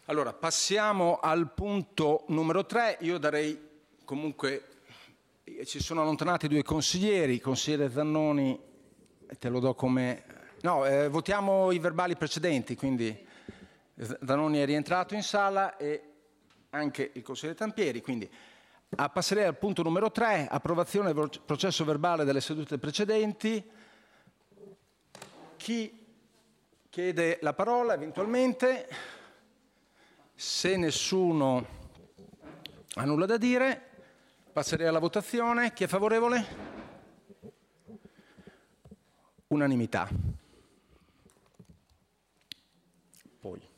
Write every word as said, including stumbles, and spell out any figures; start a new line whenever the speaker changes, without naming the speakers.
Allora, passiamo al punto numero tre. Io darei comunque, ci sono allontanati due consiglieri, il consigliere Zannoni, te lo do come... No, eh, votiamo i verbali precedenti, quindi Zannoni è rientrato in sala e anche il consigliere Tampieri, quindi ah, passerei al punto numero tre, approvazione del processo verbale delle sedute precedenti. Chi chiede la parola eventualmente? Se nessuno ha nulla da dire, passerei alla votazione. Chi è favorevole? Unanimità. Poi.